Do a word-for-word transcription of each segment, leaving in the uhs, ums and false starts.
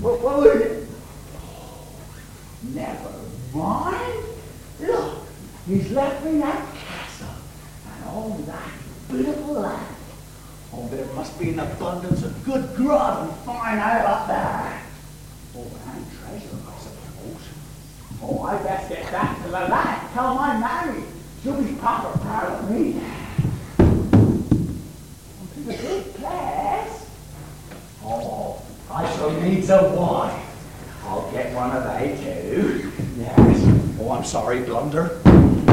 What, what was it? Never mind. Look, he's left me that castle and all that beautiful land. Oh, there must be an abundance of good grub and fine ale up there. Oh, and treasure, I suppose. Oh, I best get back to the lad. Tell my mammy. She'll be proper proud of me. To the big place. Oh, I shall need a wife. I'll get one of they too. Yes. Oh, I'm sorry, Blunder.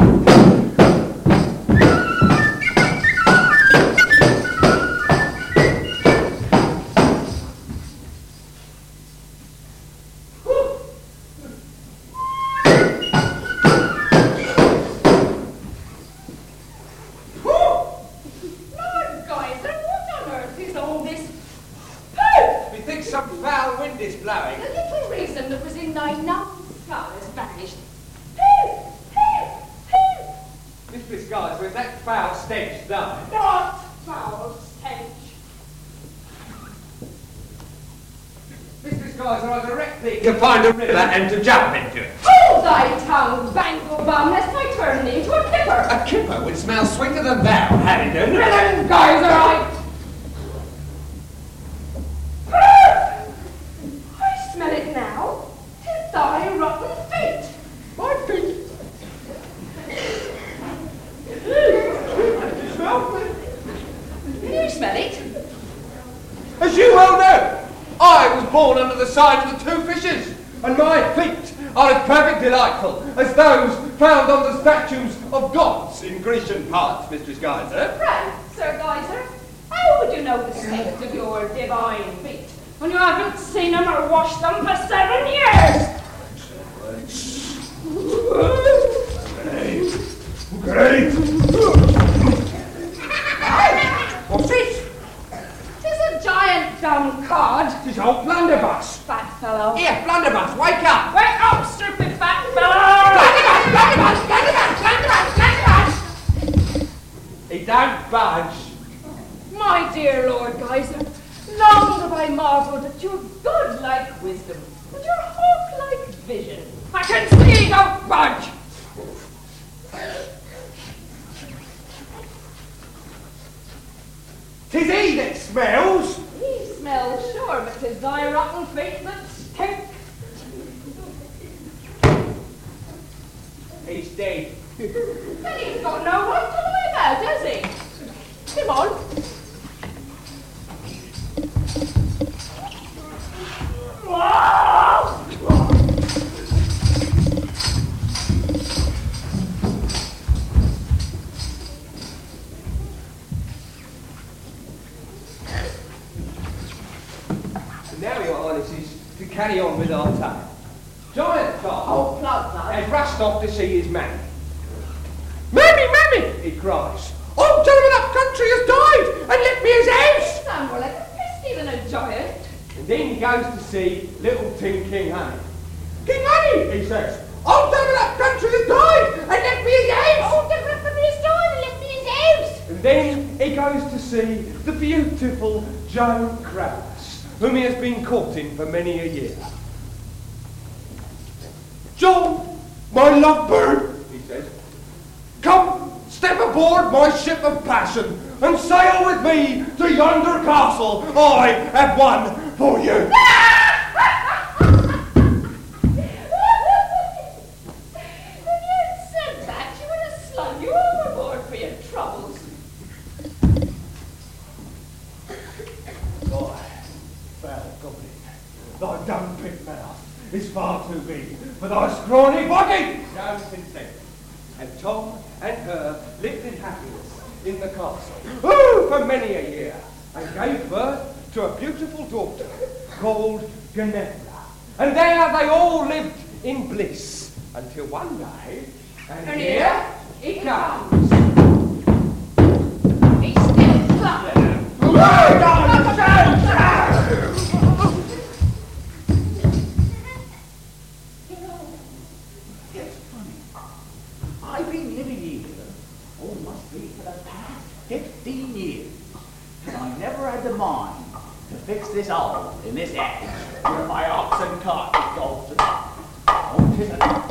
To find a river and to jump into it. Hold thy tongue, bangle bum, lest I turn thee into a kipper. A kipper would smell sweeter than thou, Haddington. Villain, Geyser, I... I smell it now. 'Tis thy rotten feet. My feet? Can you smell it? As you well know, I was born under the sign of the two fishes, and my feet are as perfect delightful as those found on the statues of gods in Grecian parts, Mistress Geyser. Pray, Sir Geyser, how would you know the state of your divine feet when you haven't seen them or washed them for seven years? Great! What's it? A giant dumb cod. Tis old Blunderbuss. Fat fellow. Here, Blunderbuss, wake up! Wake up, stupid fat fellow! Blunderbuss, Blunderbuss, Blunderbuss, Blunderbuss! He don't budge. My dear Lord Geyser, long have I marvelled at your godlike wisdom and your hawk-like vision. I can see you don't budge! Tis he that smells. He smells, sure, but 'tis thy rotten feet that stink. He's dead. Then he's got no right to lie about, has he? Come on. Now, Your Highnesses, to carry on with our tale. Giant Tom Oh, plug, plug. had rushed off to see his mammy. Mammy, mammy, he cries. Old gentleman up country has died and left me his house. You sound more like a Christy than a giant. And then he goes to see little Tin King Honey. King Honey, he says, old gentleman up country has died and left me his house. Old gentleman from his died and left me his house. And then he goes to see the beautiful Joan Crowes, whom he has been courting for many a year. Joan, my lovebird, he says, come, step aboard my ship of passion and sail with me to yonder castle I have won for you. If you had said that, you would have slung you overboard for your troubles. Thy foul goblin, thy dumb pig mouth is far too big for thy scrawny body. Joan consented, and Tom and her lived in happiness in the castle ooh, for many a year, and gave birth to a beautiful daughter called Ginevra. And there they all lived in bliss until one day, and, And here here he he comes. He's still clubbing. It's funny. I've been living here, oh, must be for the past fifteen years, and I never had the mind to fix this hole in this edge where my ox cocks and carpet dogs. Oh, 'tis a...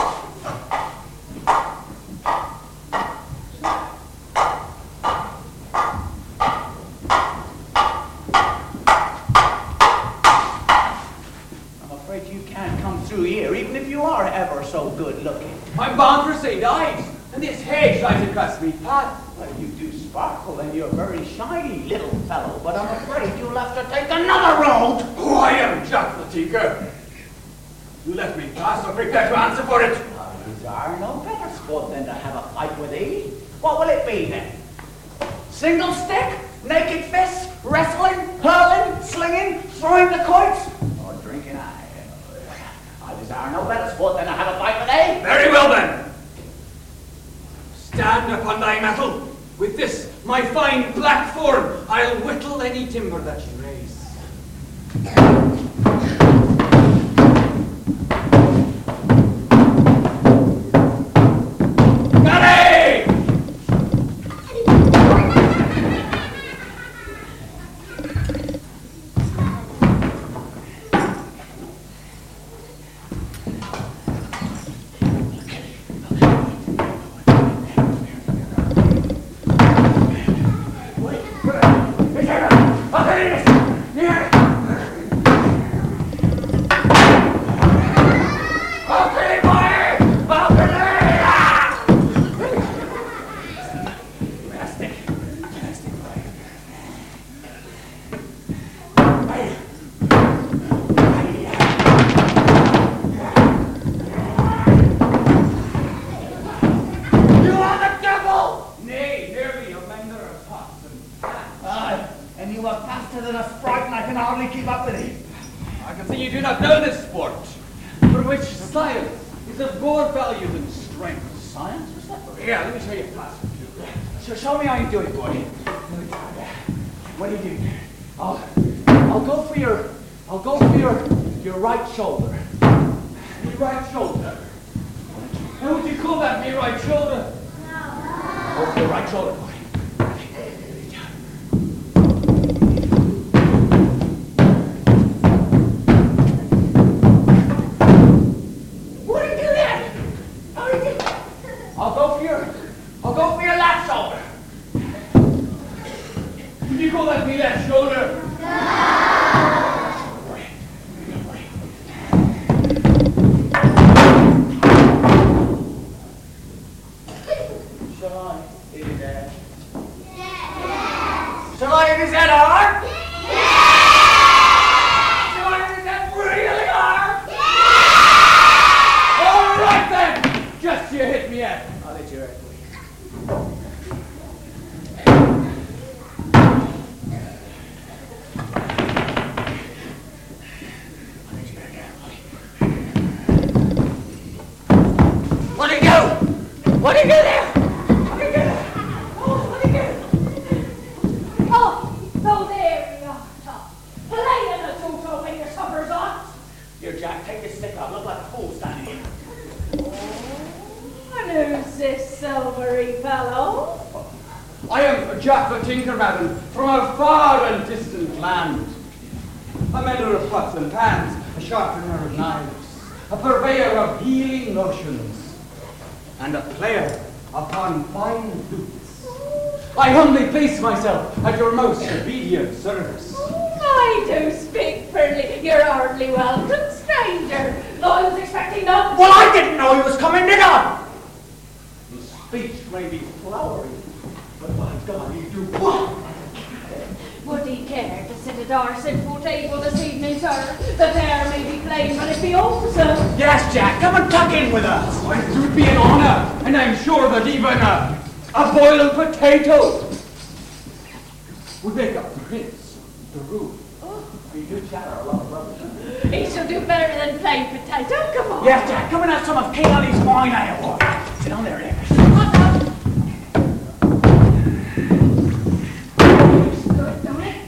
Through here, even if you are ever so good looking. I'm bound for Saint Ives, and this hedge lies across me path. Well, you do sparkle, and you're a very shiny little fellow, but I'm afraid you'll have to take another road. Oh, I am Jack the Tinker. You let me pass, or prepare to answer for it. Oh, these are no better sport than to have a fight with thee. What will it be then? Single stick, naked fists, wrestling, hurling, slinging, throwing the quoits, or drinking aye? I desire no better sport than to have a fight with thee. Very well then. Stand upon thy mettle. With this, my fine black thorn, I'll whittle any timber that you raise. Myself at your most obedient service. I do speak freely. You're hardly welcome, stranger. Though I was expecting nothing. Well, I didn't know he was coming, did I? His speech may be flowery, but by God, he do what? Would he care to sit at our simple table this evening, sir? The air may be plain, but it be wholesome. Yes, Jack, come and tuck in with us. Well, it would be an honour, and I'm sure that even a, a boiled potato would make a prince the room. Oh, you do chatter a lot of rubbish. He shall do better than plain potato. Come on. Yes, Jack, come and have some of King Ali's wine ale. Sit down there, Nick. What's up? It's good, don't it?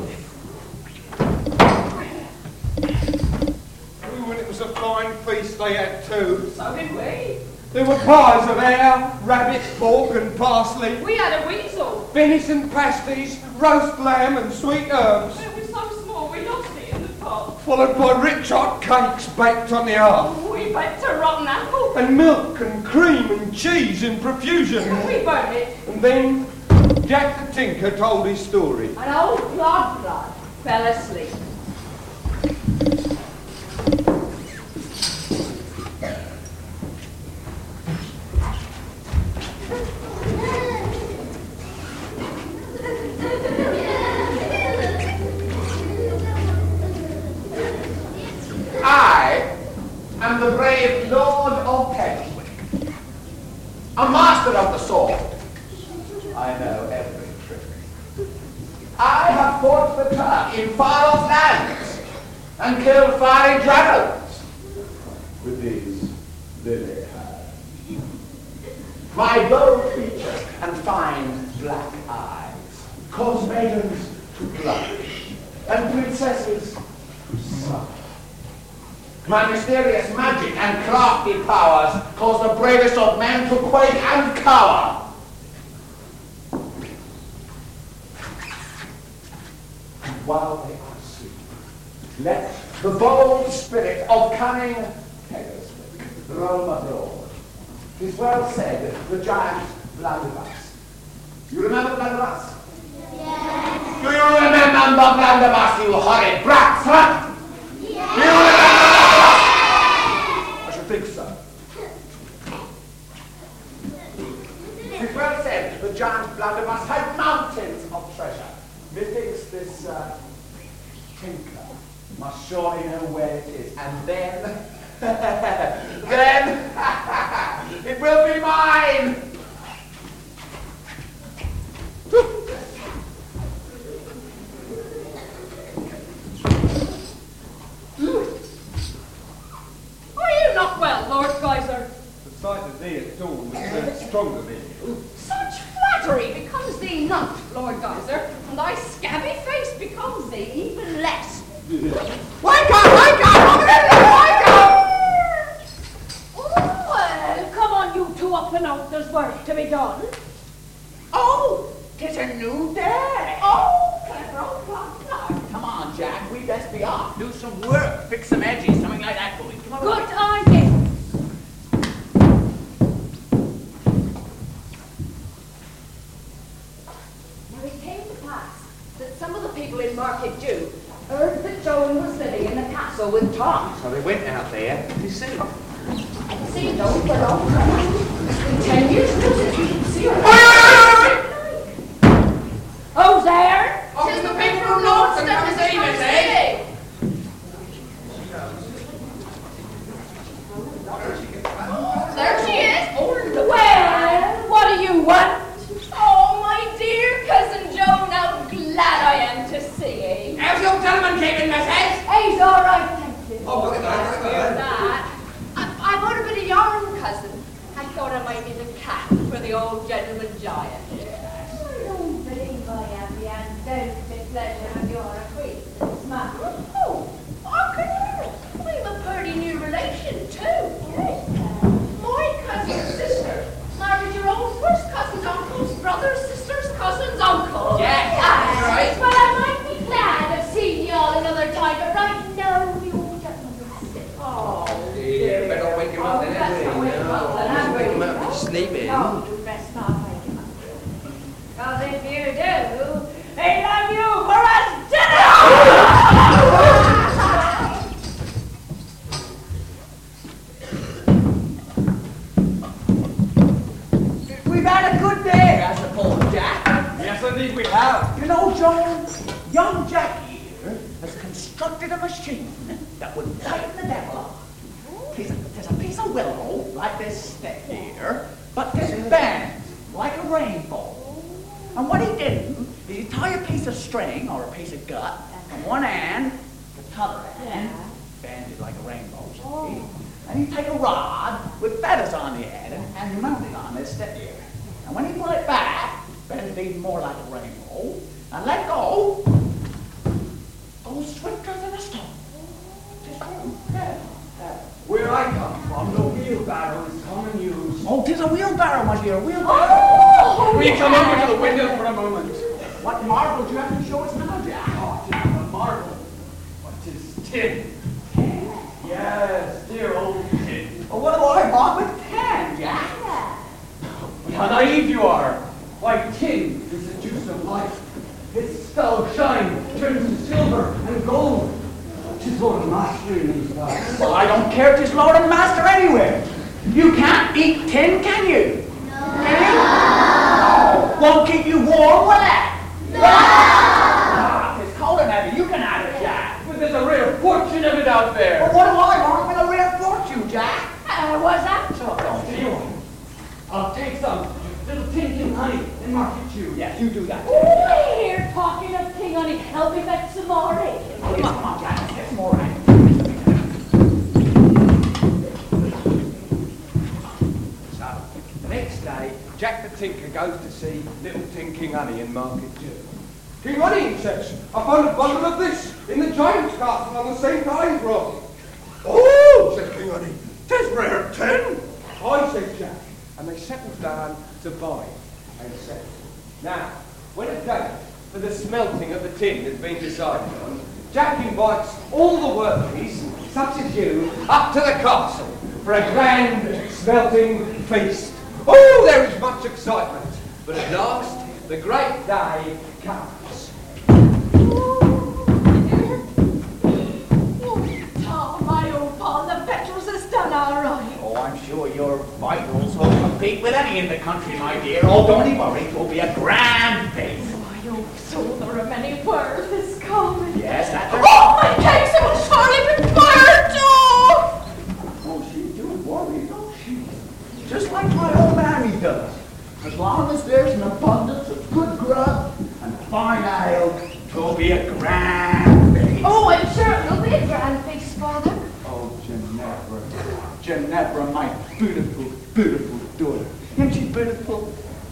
Ooh, and it was a fine feast they had too. So did we. There were pies of hare, rabbit, pork and parsley. We had a weasel. Venison pasties, roast lamb and sweet herbs. It was so small we lost it in the pot. followed by rich hot cakes baked on the hearth. We burnt a rotten apple. And milk and cream and cheese in profusion. We burnt it. And then Jack the Tinker told his story. And old Plod Plod fell asleep. I am the brave Lord of Pennywick, a master of the sword. I know every trick. I have fought the Turk in far-off lands and killed fiery dragons with these lily hands. My bold features and fine black eyes cause maidens to blush and princesses to suffer. My mysterious magic and crafty powers cause the bravest of men to quake and cower. And while they are asleep, let the bold spirit of cunning Pegasus roam abroad. 'Tis well said, the giant Blunderbuss. You remember Blunderbuss? Yes. Do you remember Blunderbuss, you horrid brats, huh? Yes. Do you remember? I should think so. It's well said the giant Blunderbuss had mountains of treasure. Methinks this uh, tinker must surely know where it is, and then, then it will be mine. Are you not well, Lord Geyser? The sight of thee at dawn was turned stronger than you. Such flattery becomes thee not, Lord Geyser, and thy scabby face becomes thee even less. Wake up! Wake up! Wake up! Oh, well, come on, you two up and out, there's work to be done. Oh, 'tis a new day. Oh, clever old clock. Come on, Jack. We best be off. Do some work. Fix some edges. Something like that, boy. Come on. Good idea. Now it came to pass that some of the people in Market Jew heard that Joan was living in the castle with Tom. So they went out there to see. See, though, for long time. It's been ten years since you can see her. Who's there? Oh, Tis the people from North and from the East, eh? There she is. Well, what do you want? Oh, my dear cousin Joan, how glad I am to see you. How's your gentleman keeping, missus? He's all right, thank you. Oh, look at that, look at Hear that. that. I, I've ordered a bit of yarn, cousin. I thought I might need a cap for the old gentleman giant. I don't believe I have the undoubted pleasure of your acquaintance, ma'am. Oh, I can hear it. I'm a pretty new relation, too. Yes, my cousin's sister married your own first cousin's uncle's brother's sister's cousin's uncle. Yes, that's right. Well, I might be glad of seeing you all another time, but right now, the old gentleman is sick. Oh, Yeah, better wake him up then, Oh, anyway. that's not wake him up then, have we? Wake him up, he's sleeping. No, you best not wake him up. Because if you do, he'll have you for a dinner! We've had a good day, I suppose, Jack. Yes, indeed we have. You know, Joan, young Jack here has constructed a machine that would frighten the devil off. There's a, there's a piece of willow, like this stick here, but this bends like a rainbow. And what he did is he tie a piece of string or a piece of gut from one end to the other end, bend it like a rainbow, see? And he take a rod with feathers on the end and, and mount it on this stick here. And when he pull it back, bend it even more like a rainbow, and let go, goes swifter than a stone. Just go, yeah, yeah. Where I come from, the wheelbarrow is common use. Oh, 'tis a wheelbarrow, my dear, a wheelbarrow. Oh! Will you come over to the window for a moment? What marvel do you have to show us now, Jack? Oh, 'tis a marvel. 'Tis Tin. Yes, dear old Tin. Well, what do I want with ten, Jack? How naive you are! Why, tin is the juice of life. Its dull shine turns to silver and gold. Tis Lord and Master in these parts. Well, I don't care if it's Lord and Master anywhere. You can't eat tin, can you? No. Can you? No. Won't keep you warm, will it? No. Ah, it's cold and heavy. You can have it, Jack. But there's a rare fortune of it out there. Well, what do I want with a rare fortune, Jack? Uh, what's that? So, don't Tell you what, I'll take some little tin king honey and market you. Yes, you do that. Oh, here, talking of king honey, help me fetch some more ale. Oh, yes, come on, Jack. Get some more right. So, the next day, Jack the Tinker goes to see little Tin King Honey in Market Jew. King Honey, he says, I found a bundle of this in the giant's castle on the Saint Ives Road. Oh, said King Honey, 'tis rare tin. I said Jack. And they settled down to buy and sell. Now, when a date for the smelting of the tin has been decided on, Jack invites all the worthies, such as you, up to the castle for a grand smelting feast. Oh, there is much excitement, but at last the great day comes. Oh, my old pal, the petrels has done all right. Oh, I'm sure your vitals will compete with any in the country, my dear. Oh, don't you worry. It will be a grand feast. My old soul, there are many words is coming. Yes, that's Oh, my cakes will surely be fired, oh! Oh, she do worry, don't she? Just like my old mammy does. As long as there's an abundance of good grub and fine ale, it will be a grand feast. Oh, I'm sure it will be a grand feast, Father. Oh, Ginevra, Ginevra, my beautiful, beautiful daughter. Isn't she beautiful?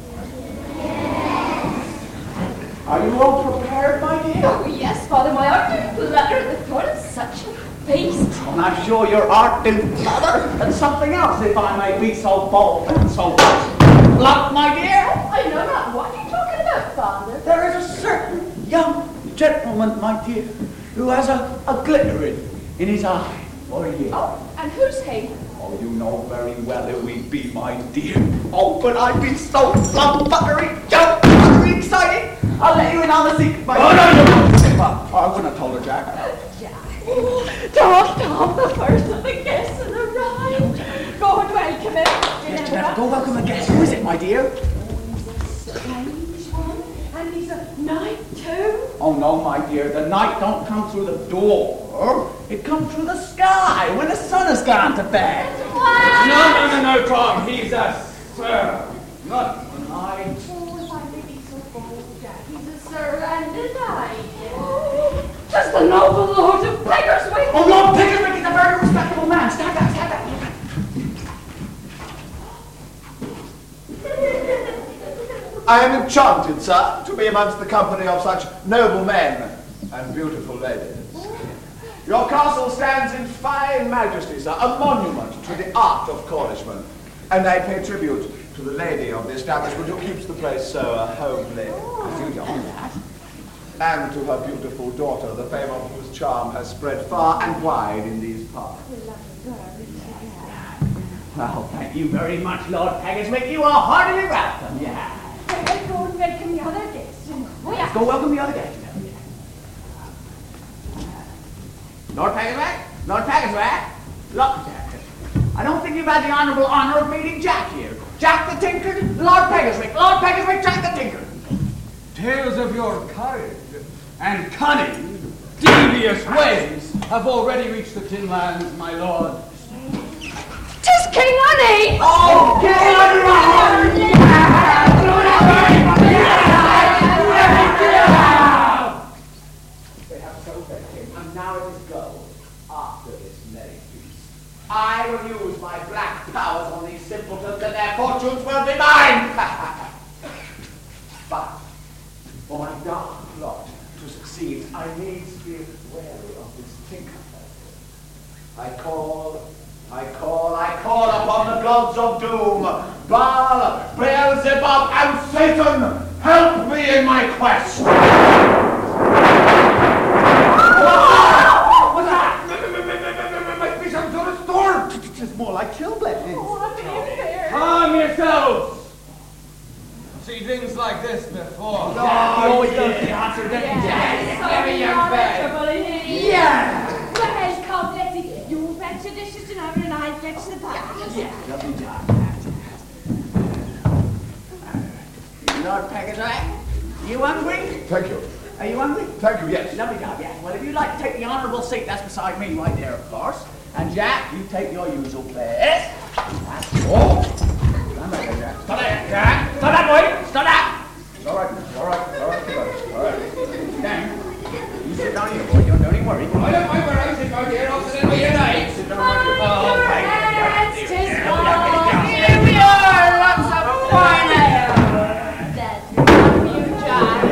Are you all prepared, my dear? Oh, yes, Father, my heart is fluttered at the thought of such a feast. And I'm sure your heart do flutter and something else, if I may be so bold and so blunt, my dear. I know not what you're talking about, Father. There is a certain young gentleman, my dear, who has a, a glittering in his eye for you. Oh, and who's he? Oh, you know very well who he be, my dear. Oh, but I've been so plumb buttery, jump, buttery excited. I'll let you in on the secret, my Oh, dear. no, no, Oh, I wouldn't have told her, Jack. Jack. Tom, Tom, the first of the guests has arrived. Go and welcome him. Yes, Ginevra, go welcome the guest. Who is it, my dear? He's a strange one, and he's a knight too. Oh, no, my dear. The night don't come through the door. It comes through the sky when the sun has gone to bed. Wow. No, no, no, no, Tom. He's a sir, not a knight. Oh, if I may be so bold, Jack, he's a sir and a knight. Oh, just the noble Lord of Beggarswick. Oh, Lord Pickerswick is a very respectable man. Stand back, stand back. I am enchanted, sir, to be amongst the company of such noble men and beautiful ladies. Your castle stands in fine majesty, sir, a monument to the art of Cornishmen, and I pay tribute to the lady of the establishment who keeps the place so uh, homely. You don't that. And to her beautiful daughter, the fame of whose charm has spread far and wide in these parts. Well, thank you very much, Lord Peggerswick. You are heartily welcome, yeah. Let's go and welcome the other guests. Oh, yeah. Go welcome the other guests. Lord Peggerswick, Lord Peggerswick, look, Jack. I don't think you've had the honourable honour of meeting Jack here. Jack the Tinker, Lord Peggerswick, Lord Peggerswick, Jack the Tinker. Tales of your courage and cunning, devious ways have already reached the Tin Lands, my lord. Tis King Honey! Oh, get on! They have so fed him, and now it is go. After this merry feast, I will use my black powers on these simpletons, and their fortunes will be mine. But for my dark plot to succeed, I needs be wary of this tinker. I call, I call, I call upon the gods of doom, Baal, Beelzebub, and Satan, help me in my quest. is more like chilblains. Oh, dear. Calm yourselves! See things like this before. Oh, always goes the answer, doesn't he? Very young man. Yeah! Well, come, let's eat. You fetch the dishes and over and I fetch the pies. Yeah, lovely job. Lord Peggy, you hungry? Thank you. Are you hungry? Thank you, yes. Lovely job, yes. Well, if you'd like to take the honourable seat, that's beside me right there, of course. And Jack, you take your usual place. That's Oh! Come back, Jack. Stop that, Jack. Stop that, boy. Stop that. It's all right, it's all right, all right, all right. Dan, you sit down here, boy. Don't, don't even worry. I don't mind where I sit down here, I'll sit down here night. Sit down right here. Oh, thank you. Yes, tis Yeah, gone. yeah, yeah. Here we are. Lots of fine ale. That's enough for you, Jack.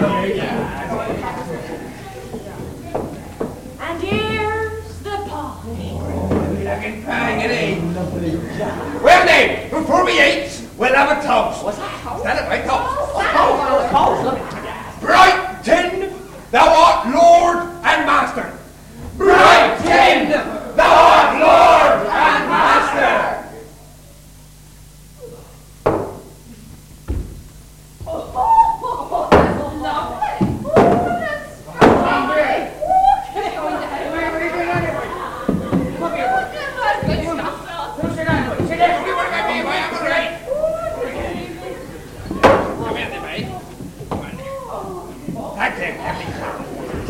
And here's the pie. Looking fine, ain't it? Well then, before we eat, we'll have a toast. What's that? Stand up, right, toast. Oh, oh, look at that. Brighton, thou art Lord and Master. Brighton, thou art Lord and Master. Oh, that's lovely. Oh, that's lovely. Oh, it's going to have Where are you going anyway? Come here, boy. good stuff. Don't sit down, boy. Sit down. You want to be my appetite? Come here, then, mate. Come on. Thank you, Captain.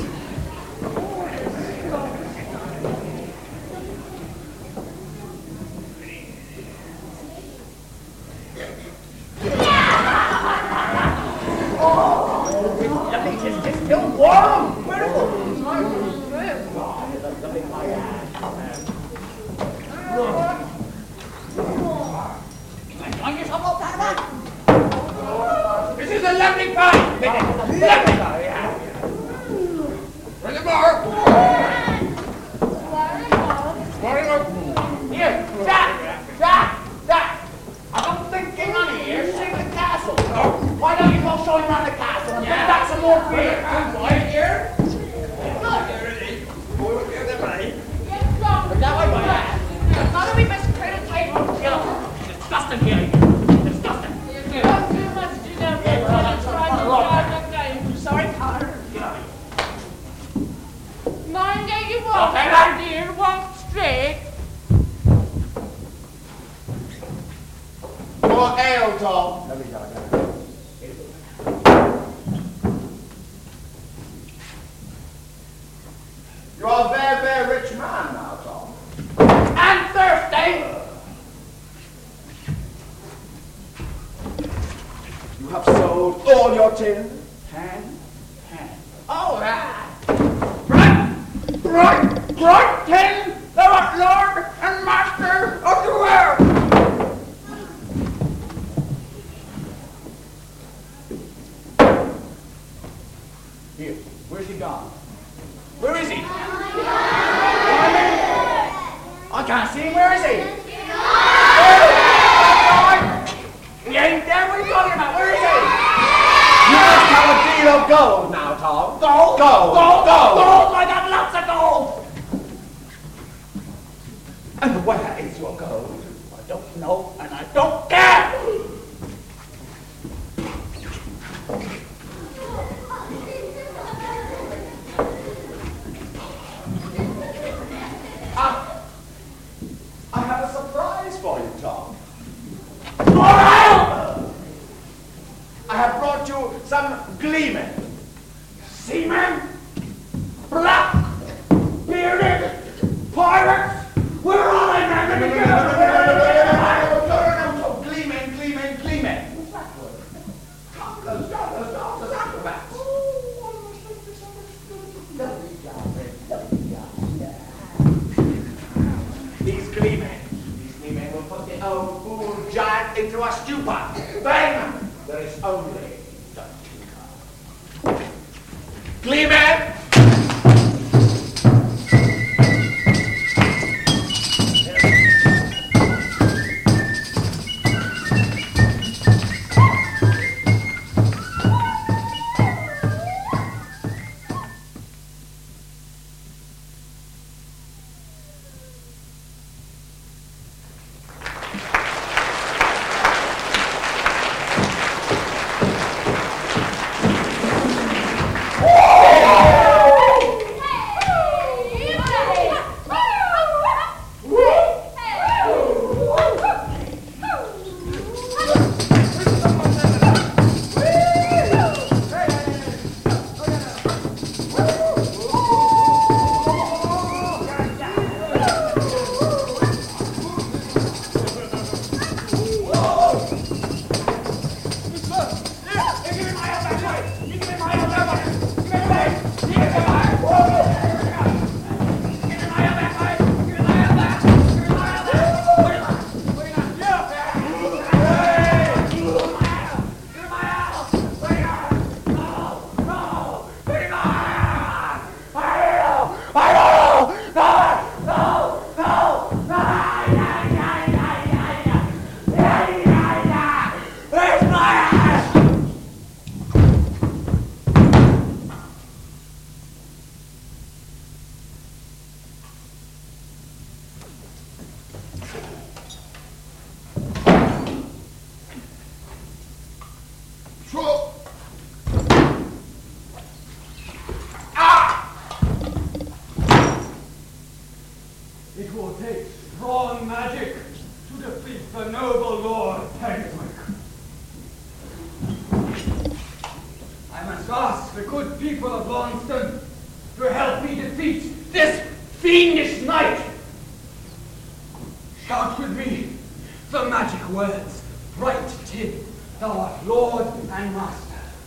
Lovely, it's, it's still warm. Wonderful. Enjoying yourself all that about? This is a lovely pie. Lovely. Where's the bar? Morning, Lord. Here, Jack, Jack, Jack. I've been thinking on here, see the castle. Why don't you go show him around the castle and bring back some more beer? Right here. Yes, John. That way, boy. Now that we must create a tight room together. Disgusting here. Disgusting. You've got too much to know. Yeah, well, Let's try to look. drive the game. Sorry, Connor. Mind that you walk, Okay, my man. dear. Walk straight. More ale, Tom. You are a very, very rich man now, Tom. And Thursday. You have sold all your tin. Ten, ten. All right. Right. Right. Right. Ten. Thou art Lord and Master of the world. Here, where's he gone? Where is he? I can't see him. Where is he? He ain't there. What are you talking about? Where is he? You must have a deal of gold now, Tom. Gold? Gold. Gold! Gold. Gold! I got lots of gold! And where is your gold? I don't know, and I don't care! Ah, I have a surprise for you, Tom. I have brought you some gleemen. Seamen? Black? Bearded? Pirates? Where are they, man? Let me get over there! Gleemen, gleemen, gleemen. Cobblers, dollars, dollars, acrobats. These gleemen, these gleemen will put the old fool giant into a stupor. Bang! There is only the tinker. Gleemen! magic to defeat the noble Lord Penguin. I must ask the good people of Launceston to help me defeat this fiendish knight. Shout with me the magic words, Bright Tim, thou art Lord and Master.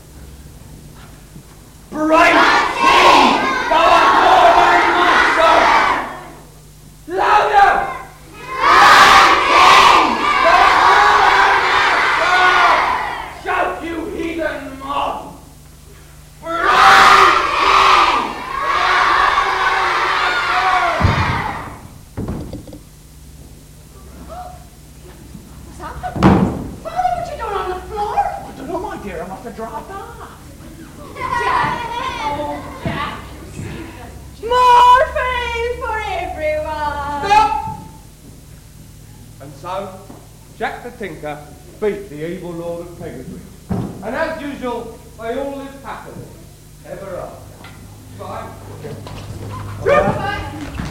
Bright Tim, thou art Lord and Master. Louder! Bright Tim, thou art Lord and Master. Shout, you heathen mob. Bright Tim, What's happened? Father, what you doing on the floor? I don't know, my dear. I must have dropped off. Jack. Oh, Jack. More fame for everyone. Stop! And so, Jack the Tinker beat the evil Lord of Pegasus. And as usual, they all lived happily, ever after. Bye. Bye.